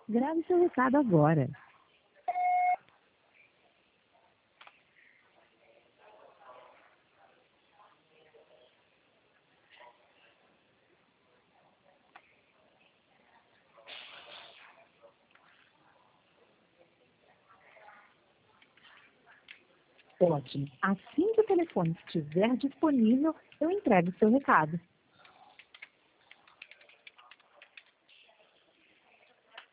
Grave seu recado agora. Ótimo. Assim que o telefone estiver disponível, eu entrego o seu recado.